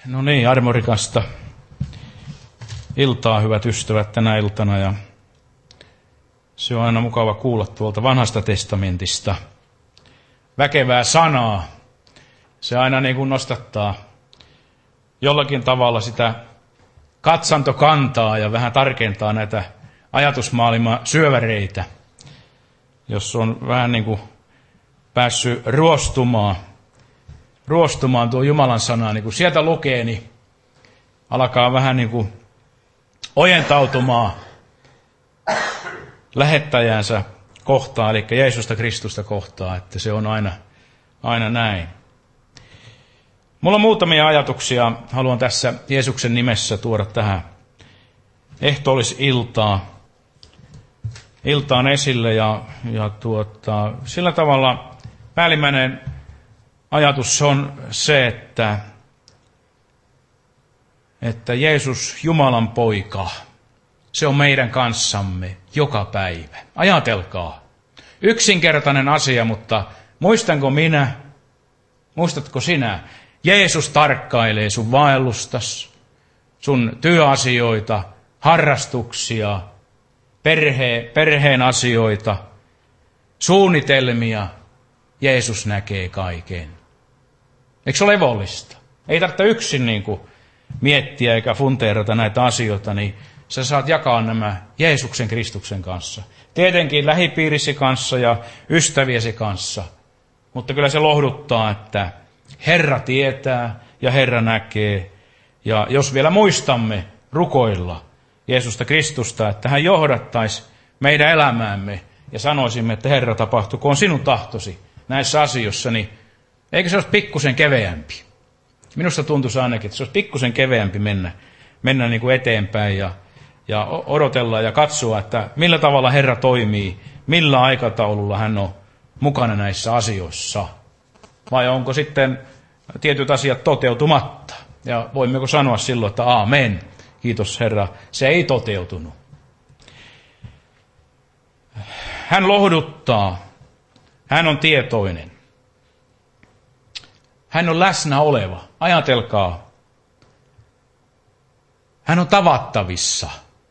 No niin, armorikasta iltaa, hyvät ystävät, tänä iltana. Ja se on aina mukava kuulla tuolta Vanhasta testamentista väkevää sanaa. Se aina niin kuin nostattaa jollakin tavalla sitä katsantokantaa ja vähän tarkentaa näitä ajatusmaailman syöväreitä. Jos on vähän niin kuin päässyt ruostumaan tuo Jumalan sanaa, niin kun sieltä lukee, niin alkaa vähän niin kuin ojentautumaan lähettäjänsä kohtaan, eli Jeesusta Kristusta kohtaan, että se on aina näin. Mulla on muutamia ajatuksia, haluan tässä Jeesuksen nimessä tuoda tähän ehtoolliltaan esille ja sillä tavalla päällimmäinen ajatus on se, että Jeesus, Jumalan poika, se on meidän kanssamme joka päivä. Ajatelkaa. Yksinkertainen asia, mutta muistanko minä, muistatko sinä, Jeesus tarkkailee sun vaellustas, sun työasioita, harrastuksia, perheen asioita, suunnitelmia. Jeesus näkee kaiken. Eikö se ole levollista? Ei tarvitse yksin niin kuin miettiä eikä funteerata näitä asioita, niin sä saat jakaa nämä Jeesuksen Kristuksen kanssa. Tietenkin lähipiirisi kanssa ja ystäviesi kanssa. Mutta kyllä se lohduttaa, että Herra tietää ja Herra näkee. Ja jos vielä muistamme rukoilla Jeesusta Kristusta, että hän johdattaisi meidän elämäämme ja sanoisimme, että Herra, tapahtukoon sinun tahtosi näissä asioissa, niin eikö se olisi pikkusen keveämpi? Minusta tuntuisi ainakin, että se olisi pikkusen keveämpi mennä niin kuin eteenpäin ja odotella ja katsoa, että millä tavalla Herra toimii, millä aikataululla hän on mukana näissä asioissa. Vai onko sitten tietyt asiat toteutumatta? Ja voimmeko sanoa silloin, että aamen, kiitos Herra, se ei toteutunut. Hän lohduttaa, hän on tietoinen. Hän on läsnä oleva. Ajatelkaa. Hän on tavattavissa.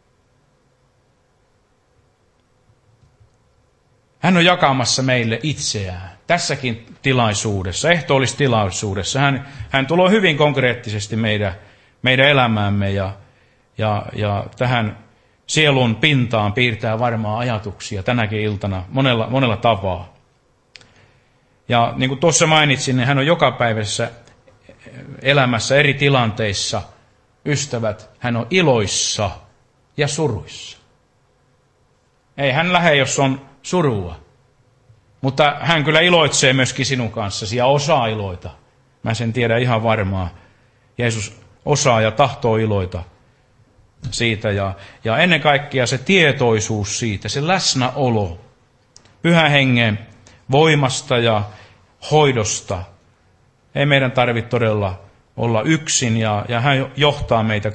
Hän on jakamassa meille itseään. Tässäkin tilaisuudessa, ehtoollistilaisuudessa. Hän tulee hyvin konkreettisesti meidän elämäämme ja tähän sielun pintaan piirtää varmaan ajatuksia tänäkin iltana monella tapaa. Ja niin kuin tuossa mainitsin, niin hän on jokapäiväisessä elämässä eri tilanteissa. Ystävät, hän on iloissa ja suruissa. Ei hän lähde, jos on surua. Mutta hän kyllä iloitsee myöskin sinun kanssasi ja osaa iloita. Mä sen tiedän ihan varmaan. Jeesus osaa ja tahtoo iloita siitä. Ja ennen kaikkea se tietoisuus siitä, se läsnäolo, Pyhän Hengen voimasta ja hoidosta. Ei meidän tarvitse todella olla yksin ja hän johtaa meitä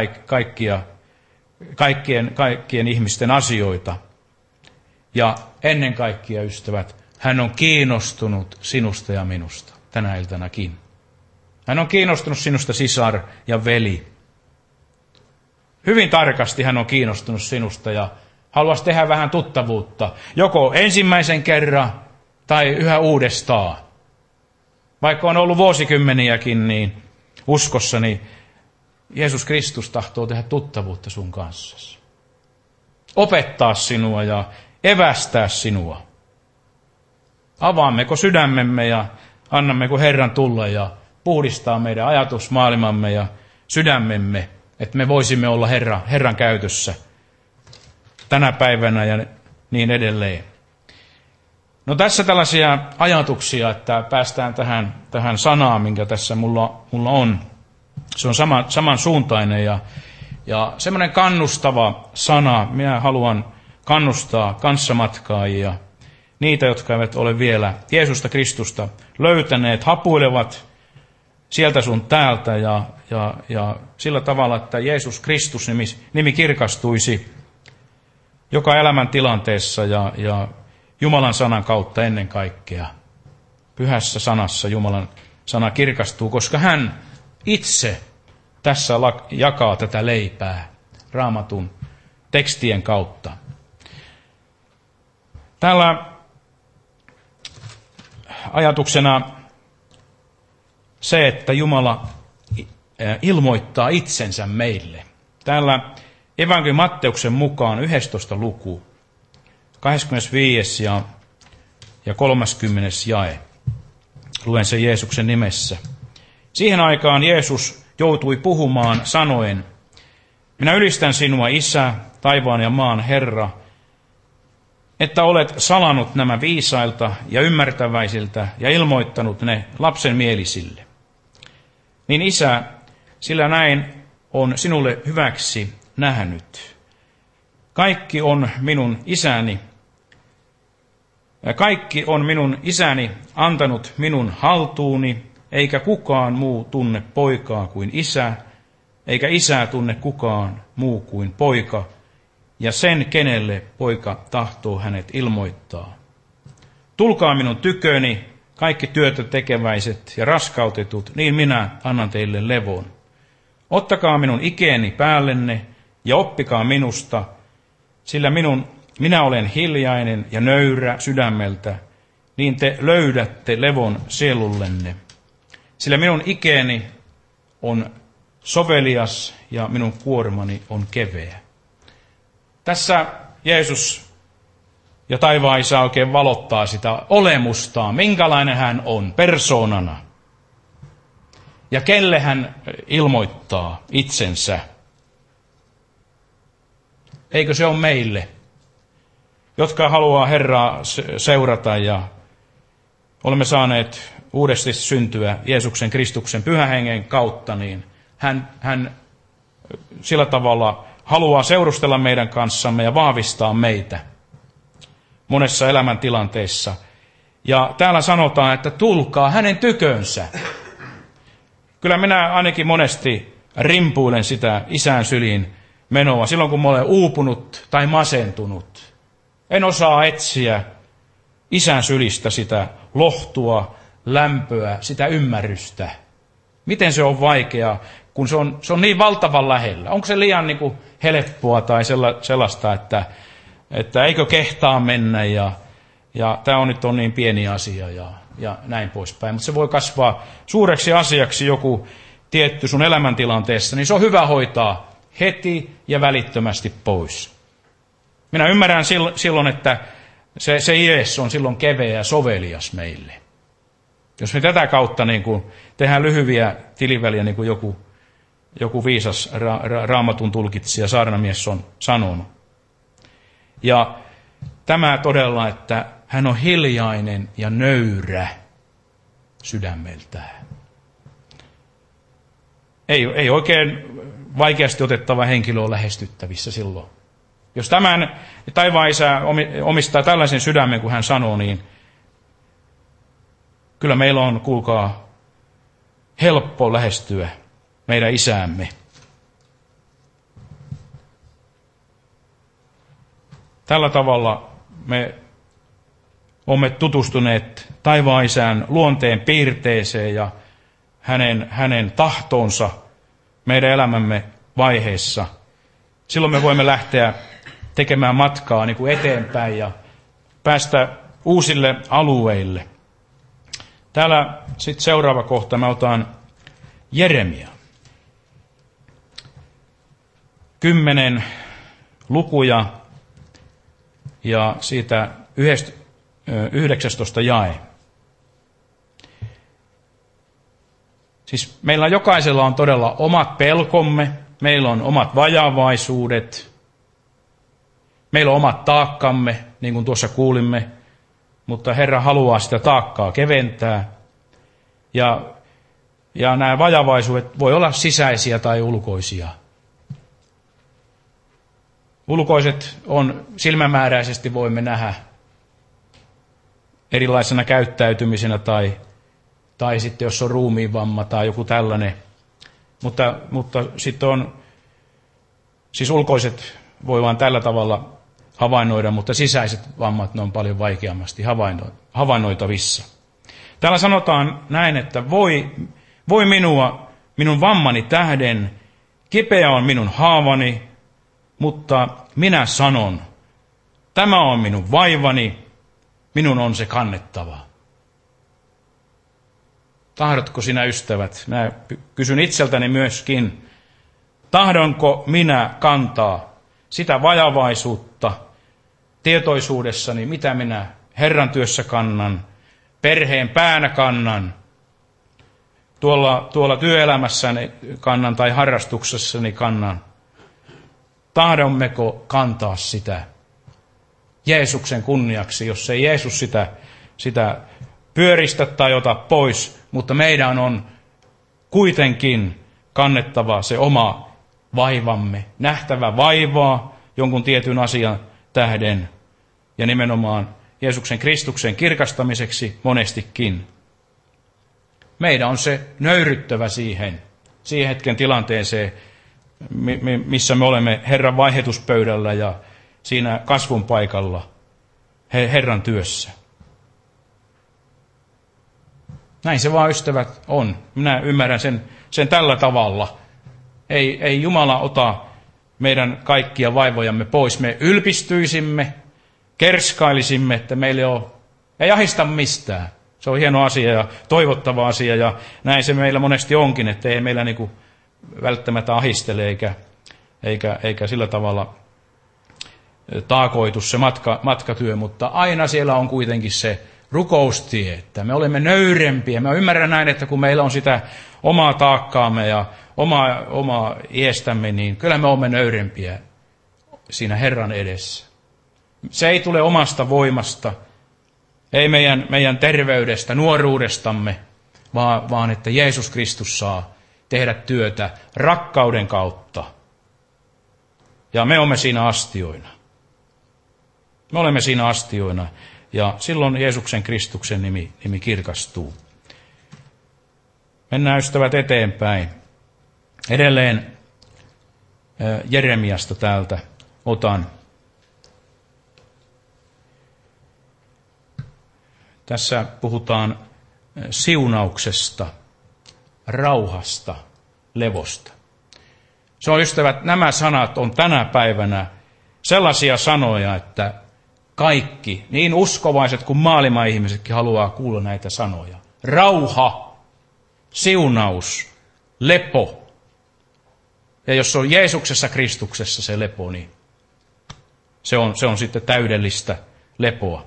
kaikkien ihmisten asioita. Ja ennen kaikkea, ystävät, hän on kiinnostunut sinusta ja minusta tänä iltanakin. Hän on kiinnostunut sinusta, sisar ja veli. Hyvin tarkasti hän on kiinnostunut sinusta ja haluaisi tehdä vähän tuttavuutta. Joko ensimmäisen kerran tai yhä uudestaan. Vaikka on ollut vuosikymmeniäkin niin uskossa, niin Jeesus Kristus tahtoo tehdä tuttavuutta sun kanssasi. Opettaa sinua ja evästää sinua. Avaammeko sydämemme ja annammeko Herran tulla ja puhdistaa meidän ajatusmaailmamme ja sydämemme, että me voisimme olla Herran käytössä tänä päivänä ja niin edelleen. No tässä tällaisia ajatuksia, että päästään tähän sanaan, minkä tässä mulla on. Se on samansuuntainen ja semmoinen kannustava sana. Minä haluan kannustaa kanssamatkaajia, niitä, jotka eivät ole vielä Jeesusta Kristusta löytäneet, hapuilevat sieltä sun täältä ja sillä tavalla, että Jeesus Kristus nimi kirkastuisi joka elämän tilanteessa ja Jumalan sanan kautta ennen kaikkea. Pyhässä sanassa Jumalan sana kirkastuu, koska hän itse tässä jakaa tätä leipää Raamatun tekstien kautta. Täällä ajatuksena se, että Jumala ilmoittaa itsensä meille. Täällä evankeliumi Matteuksen mukaan 11. luku, 25. ja 30. jae. Luen sen Jeesuksen nimessä. Siihen aikaan Jeesus joutui puhumaan sanoen, minä ylistän sinua, Isä, taivaan ja maan Herra, että olet salannut nämä viisailta ja ymmärtäväisiltä ja ilmoittanut ne lapsen mielisille. Niin Isä, sillä näin on sinulle hyväksi nähnyt. Kaikki on minun isäni antanut minun haltuuni, eikä kukaan muu tunne poikaa kuin Isä, eikä Isää tunne kukaan muu kuin poika, ja sen, kenelle poika tahtoo hänet ilmoittaa. Tulkaa minun tyköni, kaikki työtä tekeväiset ja raskautetut, niin minä annan teille levon. Ottakaa minun ikeeni päällenne ja oppikaa minusta, sillä minä olen hiljainen ja nöyrä sydämeltä, niin te löydätte levon sielullenne. Sillä minun ikeeni on sovelias ja minun kuormani on keveä. Tässä Jeesus ja taivaan Isä oikein valottaa sitä olemustaan, minkälainen hän on persoonana. Ja kelle hän ilmoittaa itsensä. Eikö se ole meille, jotka haluaa Herraa seurata ja olemme saaneet uudesti syntyä Jeesuksen Kristuksen Pyhän Hengen kautta, niin hän sillä tavalla haluaa seurustella meidän kanssamme ja vahvistaa meitä monessa elämäntilanteessa. Ja täällä sanotaan, että tulkaa hänen tykönsä. Kyllä minä ainakin monesti rimpuilen sitä Isän syliin menoa silloin, kun mä olen uupunut tai masentunut. En osaa etsiä Isän sylistä sitä lohtua, lämpöä, sitä ymmärrystä. Miten se on vaikeaa, kun se on niin valtavan lähellä? Onko se liian niin kuin helppoa tai sellaista, että eikö kehtaa mennä ja tämä on nyt niin pieni asia ja näin poispäin. Mutta se voi kasvaa suureksi asiaksi joku tietty sun elämäntilanteessa, niin se on hyvä hoitaa heti ja välittömästi pois. Minä ymmärrän silloin, että se Jeesus on silloin keveä ja sovelias meille. Jos me tätä kautta niin kuin tehdään lyhyviä tiliväliä, niin kuin joku viisas Raamatun tulkitsija saarnamies on sanonut. Ja tämä todella, että hän on hiljainen ja nöyrä sydämeltään. Ei oikein vaikeasti otettava henkilö on lähestyttävissä silloin. Jos tämän taivaan Isä omistaa tällaisen sydämen, kuin hän sanoo, niin kyllä meillä on, kuulkaa, helppo lähestyä meidän Isäämme. Tällä tavalla me olemme tutustuneet taivaan Isän luonteen piirteeseen ja hänen tahtoonsa meidän elämämme vaiheessa. Silloin me voimme lähteä tekemään matkaa niin kuin eteenpäin ja päästä uusille alueille. Täällä sitten seuraava kohta, mä otan Jeremia. 10 lukuja ja siitä 19 jae. Siis meillä jokaisella on todella omat pelkomme, meillä on omat vajavaisuudet, meillä on omat taakkamme, niin kuin tuossa kuulimme, mutta Herra haluaa sitä taakkaa keventää. Ja nämä vajavaisuudet voi olla sisäisiä tai ulkoisia. Ulkoiset on silmämääräisesti voimme nähdä erilaisena käyttäytymisenä tai sitten jos on ruumiinvamma tai joku tällainen. Mutta sitten on, siis ulkoiset voi vain tällä tavalla havainnoida, mutta sisäiset vammat ne on paljon vaikeammasti havainnoitavissa. Täällä sanotaan näin, että voi minua minun vammani tähden, kipeä on minun haavani, mutta minä sanon, tämä on minun vaivani, minun on se kannettava. Tahdotko sinä, ystävät? Mä kysyn itseltäni myöskin, tahdonko minä kantaa sitä vajavaisuutta tietoisuudessani, mitä minä Herran työssä kannan, perheen päänä kannan, tuolla työelämässäni kannan tai harrastuksessani kannan. Tahdommeko kantaa sitä Jeesuksen kunniaksi, jos ei Jeesus sitä pyöristä tai ota pois, mutta meidän on kuitenkin kannettava se oma vaivamme, nähtävä vaivaa jonkun tietyn asian tähden ja nimenomaan Jeesuksen Kristuksen kirkastamiseksi monestikin. Meidän on se nöyryttävä siihen hetken tilanteeseen, missä me olemme Herran vaihdetuspöydällä ja siinä kasvun paikalla Herran työssä. Näin se vaan, ystävät, on. Minä ymmärrän sen tällä tavalla. Ei Jumala ota meidän kaikkia vaivojamme pois. Me ylpistyisimme, kerskailisimme, että meillä ei ahista mistään. Se on hieno asia ja toivottava asia ja näin se meillä monesti onkin, että ei meillä niinku välttämättä ahistele eikä sillä tavalla taakoitu se matkatyö, mutta aina siellä on kuitenkin se rukoustie, että me olemme nöyrempiä. Mä ymmärrän näin, että kun meillä on sitä omaa taakkaamme ja omaa iestämme, niin kyllä me olemme nöyrempiä siinä Herran edessä. Se ei tule omasta voimasta, ei meidän terveydestä, nuoruudestamme, vaan että Jeesus Kristus saa tehdä työtä rakkauden kautta. Ja me olemme siinä astioina. Me olemme siinä astioina. Ja silloin Jeesuksen Kristuksen nimi kirkastuu. Mennään, ystävät, eteenpäin. Edelleen Jeremiasta täältä otan. Tässä puhutaan siunauksesta, rauhasta, levosta. Se on, ystävät, nämä sanat on tänä päivänä sellaisia sanoja, että kaikki, niin uskovaiset kuin maailman ihmisetkin haluaa kuulla näitä sanoja. Rauha, siunaus, lepo. Ja jos se on Jeesuksessa Kristuksessa se lepo, niin se on sitten täydellistä lepoa.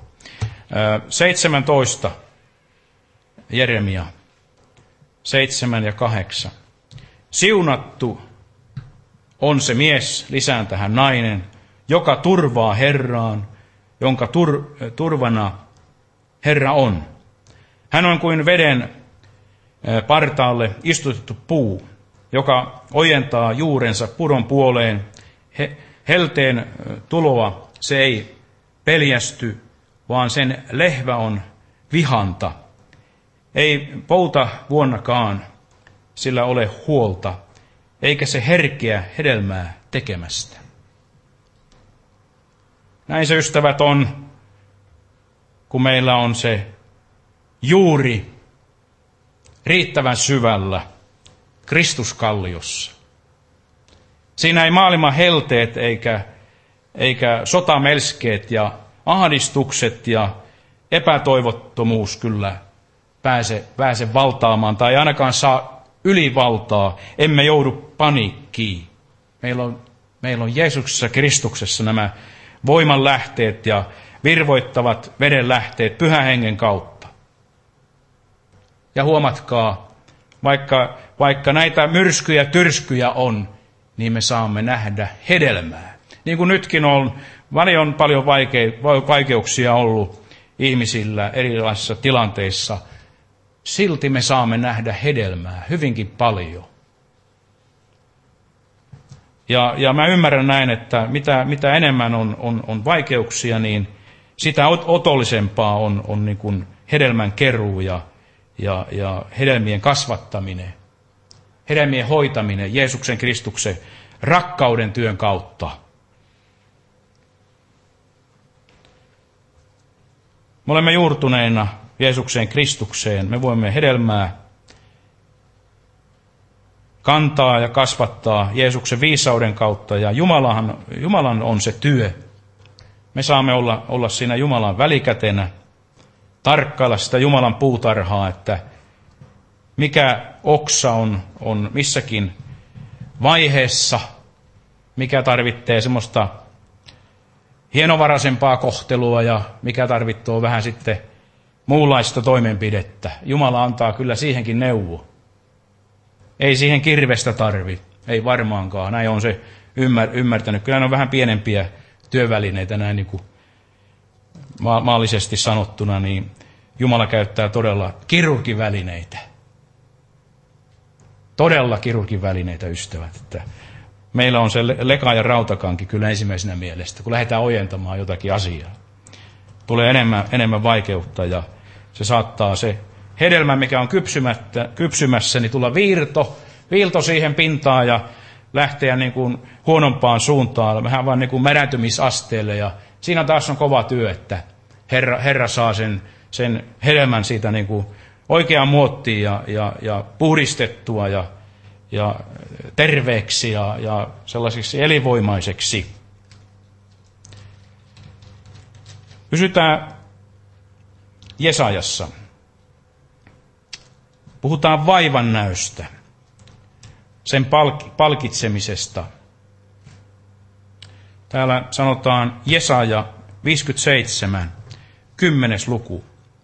17 Jeremia 7 ja 8. Siunattu on se mies, lisään tähän nainen, joka turvaa Herraan, jonka turvana Herra on. Hän on kuin veden partaalle istutettu puu, joka ojentaa juurensa pudon puoleen. Helteen tuloa se ei peljästy, vaan sen lehvä on vihanta. Ei pouta vuonnakaan sillä ole huolta, eikä se herkeä hedelmää tekemästä. Näin se, ystävät, on, kun meillä on se juuri riittävän syvällä Kristuskalliossa. Siinä ei maailman helteet eikä sotamelskeet ja ahdistukset ja epätoivottomuus kyllä pääse valtaamaan tai ainakaan saa ylivaltaa. Emme joudu paniikkiin. Meillä on Jeesuksessa Kristuksessa nämä voimanlähteet ja virvoittavat veden lähteet Pyhän Hengen kautta. Ja huomatkaa, vaikka näitä myrskyjä, tyrskyjä on, niin me saamme nähdä hedelmää. Niin kuin nytkin on paljon vaikeuksia ollut ihmisillä erilaisissa tilanteissa, silti me saamme nähdä hedelmää hyvinkin paljon. Ja mä ymmärrän näin, että mitä enemmän on vaikeuksia, niin sitä otollisempaa on niin kuin hedelmän keruu ja hedelmien kasvattaminen, hedelmien hoitaminen Jeesuksen Kristuksen rakkauden työn kautta. Me olemme juurtuneina Jeesukseen Kristukseen. Me voimme hedelmää kantaa ja kasvattaa Jeesuksen viisauden kautta, ja Jumalan on se työ. Me saamme olla siinä Jumalan välikätenä, tarkkailla sitä Jumalan puutarhaa, että mikä oksa on missäkin vaiheessa, mikä tarvitsee semmoista hienovaraisempaa kohtelua ja mikä tarvitsee vähän sitten muunlaista toimenpidettä. Jumala antaa kyllä siihenkin neuvo. Ei siihen kirvestä tarvi, ei varmaankaan. Näin on se ymmärtänyt. Kyllä ne on vähän pienempiä työvälineitä, näin niin kuin maallisesti sanottuna, niin Jumala käyttää todella kirurgivälineitä. Todella kirurgivälineitä, ystävät. Että meillä on se leka ja rautakanki kyllä ensimmäisenä mielestä, kun lähdetään ojentamaan jotakin asiaa. Tulee enemmän vaikeutta ja se saattaa se hedelmä, mikä on kypsymässä, niin tulla viilto siihen pintaan ja lähteä niin kuin huonompaan suuntaan, vähän vaan niin kuin mädäntymisasteelle. Ja siinä taas on kova työ, että Herra saa sen hedelmän siitä niin kuin oikeaan muottiin ja puhdistettua ja terveeksi ja sellaisiksi elinvoimaiseksi. Pysytään Jesajassa. Puhutaan vaivannäöstä, sen palkitsemisesta. Täällä sanotaan Jesaja 57, 10. luku.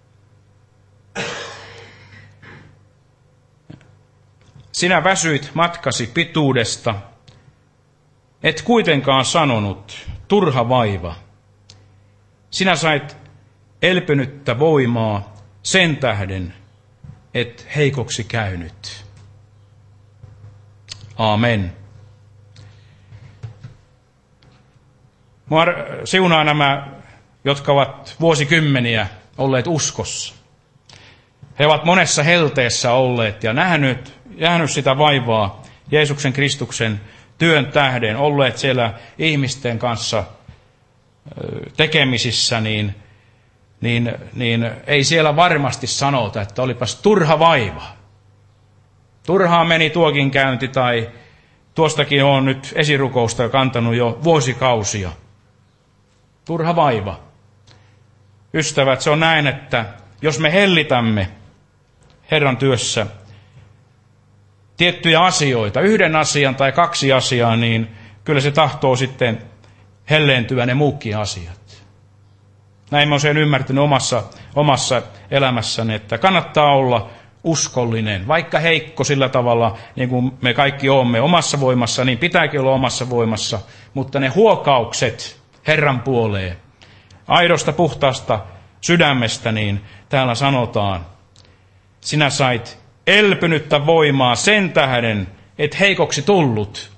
Sinä väsyit matkasi pituudesta, et kuitenkaan sanonut, turha vaiva. Sinä sait elpynyttä voimaa sen tähden, et heikoksi käynyt. Aamen. Mua siunaa nämä, jotka ovat vuosikymmeniä olleet uskossa. He ovat monessa helteessä olleet ja nähnyt sitä vaivaa Jeesuksen Kristuksen työn tähden, olleet siellä ihmisten kanssa tekemisissä, niin ei siellä varmasti sanota, että olipas turha vaiva. Turhaan meni tuokin käynti, tai tuostakin on nyt esirukousta kantanut jo vuosikausia. Turha vaiva. Ystävät, se on näin, että jos me hellitämme Herran työssä tiettyjä asioita, yhden asian tai kaksi asiaa, niin kyllä se tahtoo sitten helleentyä ne muukin asiat. Näin mä olen sen ymmärtänyt omassa elämässäni, että kannattaa olla uskollinen, vaikka heikko sillä tavalla, niin kuin me kaikki olemme omassa voimassa, niin pitääkin olla omassa voimassa, mutta ne huokaukset Herran puoleen, aidosta puhtaasta sydämestä, niin täällä sanotaan, sinä sait elpynyttä voimaa sen tähden, et heikoksi tullut.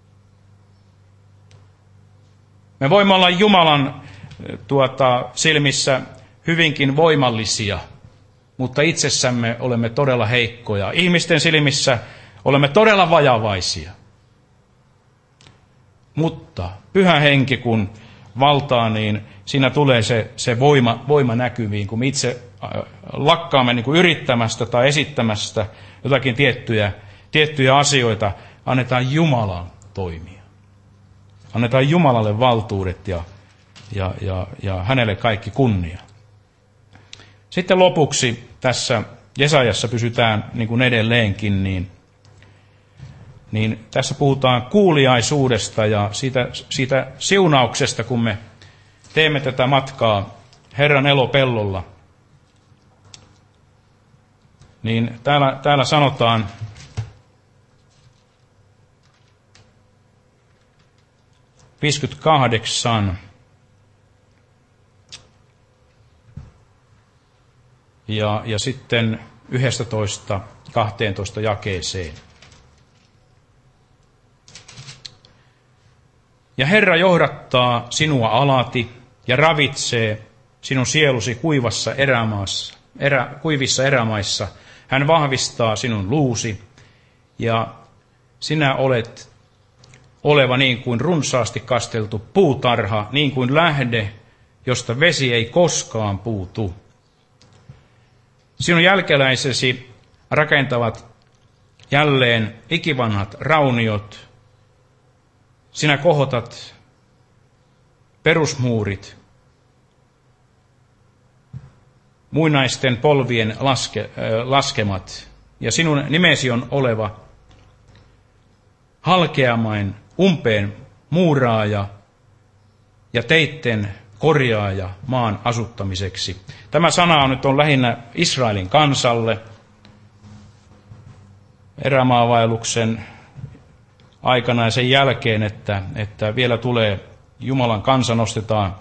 Me voimme olla Jumalan silmissä hyvinkin voimallisia, mutta itsessämme olemme todella heikkoja. Ihmisten silmissä olemme todella vajavaisia. Mutta Pyhä Henki, kun valtaa, niin siinä tulee se voima näkyviin, kun me itse lakkaamme niin kuin yrittämästä tai esittämästä jotakin tiettyjä asioita, annetaan Jumalan toimia. Annetaan Jumalalle valtuudet ja hänelle kaikki kunnia. Sitten lopuksi tässä Jesajassa pysytään niin kuin edelleenkin, niin tässä puhutaan kuuliaisuudesta ja siitä siunauksesta, kun me teemme tätä matkaa Herran elopellolla. Niin täällä sanotaan, ja sitten 11-12 jakeeseen. Ja Herra johdattaa sinua alati ja ravitsee sinun sielusi kuivissa erämaissa. Hän vahvistaa sinun luusi ja sinä olet oleva niin kuin runsaasti kasteltu puutarha, niin kuin lähde, josta vesi ei koskaan puutu. Sinun jälkeläisesi rakentavat jälleen ikivanhat rauniot. Sinä kohotat perusmuurit, muinaisten polvien laskemat, ja sinun nimesi on oleva halkeamain umpeen muuraaja ja teitten korjaaja maan asuttamiseksi. Tämä sana on lähinnä Israelin kansalle. Erämaavaelluksen aikana ja sen jälkeen, että vielä tulee Jumalan kansa nostetaan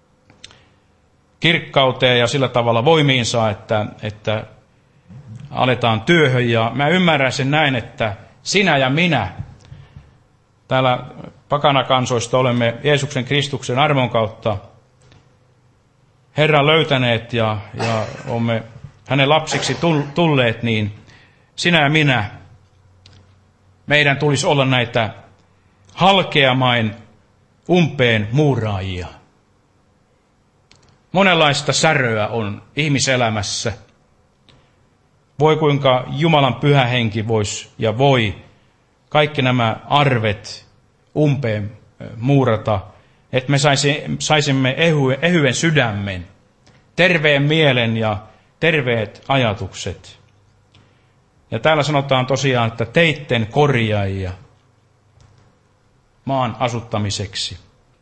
kirkkauteen ja sillä tavalla voimiinsa, että aletaan työhön. Ja mä ymmärrän sen näin, että sinä ja minä täällä pakanakansoista olemme Jeesuksen Kristuksen armon kautta Herran löytäneet ja olemme hänen lapsiksi tulleet, niin sinä ja minä, meidän tulisi olla näitä halkeamain umpeen muuraajia. Monenlaista säröä on ihmiselämässä. Voi kuinka Jumalan pyhä henki voisi ja voi kaikki nämä arvet umpeen muurata, että me saisimme ehyen sydämen, terveen mielen ja terveet ajatukset. Ja täällä sanotaan tosiaan, että teitten korjaajia maan asuttamiseksi.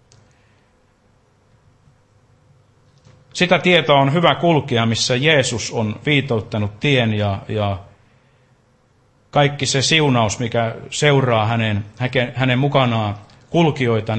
Sitä tietoa on hyvä kulkea, missä Jeesus on viitoittanut tien ja kaikki se siunaus, mikä seuraa hänen mukanaan kulkijoita,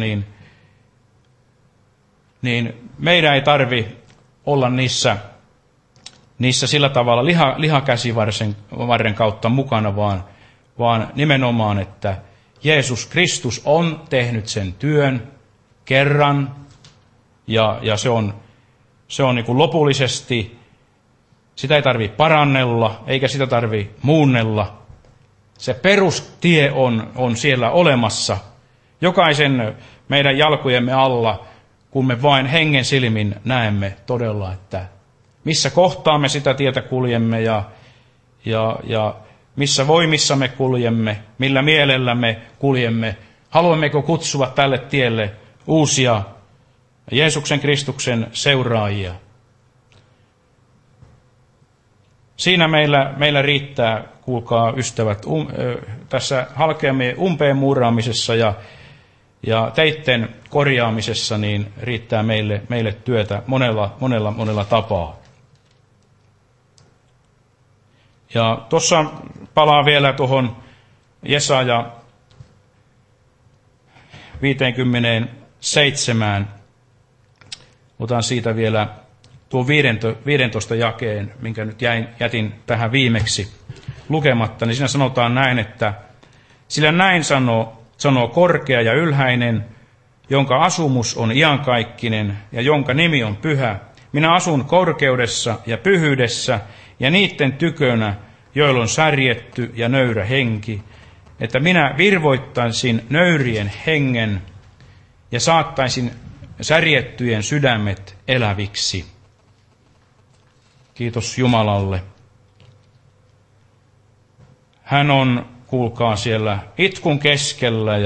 niin meidän ei tarvi olla niissä sillä tavalla lihakäsivarren kautta mukana, vaan nimenomaan, että Jeesus Kristus on tehnyt sen työn kerran ja se on niin kuin lopullisesti, sitä ei tarvitse parannella eikä sitä tarvitse muunnella. Se perustie on siellä olemassa jokaisen meidän jalkojemme alla, kun me vain hengen silmin näemme todella, että missä kohtaa me sitä tietä kuljemme ja missä voimissa me kuljemme, millä mielellä me kuljemme. Haluammeko kutsua tälle tielle uusia Jeesuksen Kristuksen seuraajia? Siinä meillä riittää, kuulkaa ystävät, tässä halkeamien umpeen muuraamisessa ja teitten korjaamisessa, niin riittää meille työtä monella tapaa. Ja tuossa palaa vielä tuohon Jesaja 57. Otan siitä vielä tuon 15 jakeen, minkä nyt jätin tähän viimeksi lukematta, niin siinä sanotaan näin, että sillä näin sanoo korkea ja ylhäinen, jonka asumus on iankaikkinen ja jonka nimi on pyhä. Minä asun korkeudessa ja pyhyydessä ja niiden tykönä, joilla on särjetty ja nöyrä henki, että minä virvoittaisin nöyrien hengen ja saattaisin särjettyjen sydämet eläviksi. Kiitos Jumalalle. Hän on, kuulkaa, siellä itkun keskellä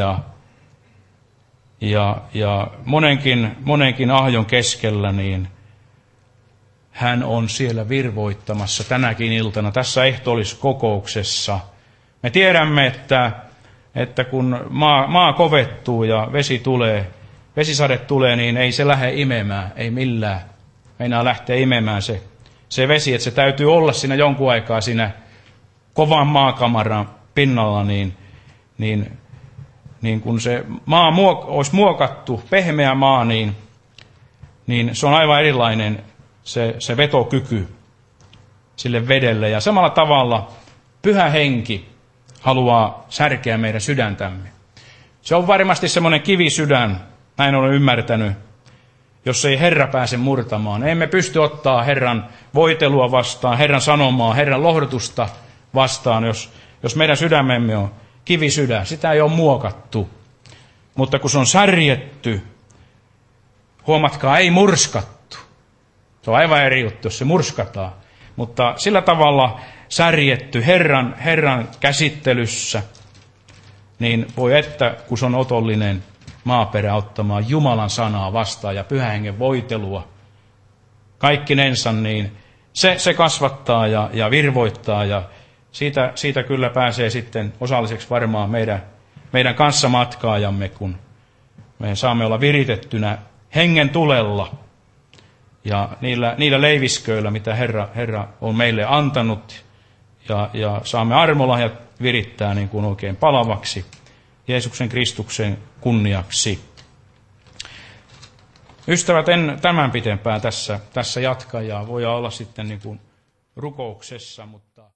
ja monenkin ahjon keskellä, niin hän on siellä virvoittamassa tänäkin iltana tässä ehtoolliskokouksessa. Me tiedämme, että kun maa kovettuu ja vesisade tulee, niin ei se lähde imemään, ei millään. Meinaa lähteä imemään se vesi, että se täytyy olla siinä jonkun aikaa siinä kovan maakamaran pinnalla, niin kun se maa olisi muokattu, pehmeä maa, niin se on aivan erilainen se vetokyky sille vedelle. Ja samalla tavalla Pyhä Henki haluaa särkeä meidän sydäntämme. Se on varmasti semmoinen kivisydän, näin olen ymmärtänyt, jos ei Herra pääse murtamaan. Emme pysty ottaa Herran voitelua vastaan, Herran sanomaa, Herran lohdutusta vastaan, jos meidän sydämemme on kivisydän. Sitä ei ole muokattu. Mutta kun se on särjetty, huomatkaa, ei murskattu. Se on aivan eri juttu, jos se murskataan. Mutta sillä tavalla särjetty Herran käsittelyssä, niin voi että, kun se on otollinen maaperä ottamaan Jumalan sanaa vastaan ja Pyhän Hengen voitelua kaikkinensa, niin se kasvattaa ja virvoittaa, ja siitä kyllä pääsee sitten osalliseksi varmaan meidän kanssamatkaajamme, kun me saamme olla viritettynä hengen tulella ja niillä leivisköillä, mitä Herra on meille antanut, ja saamme armolahjat virittää niin kuin oikein palavaksi Jeesuksen Kristuksen kunniaksi. Ystävät, en tämän pitempään tässä jatka, ja voi olla sitten niin kuin rukouksessa, mutta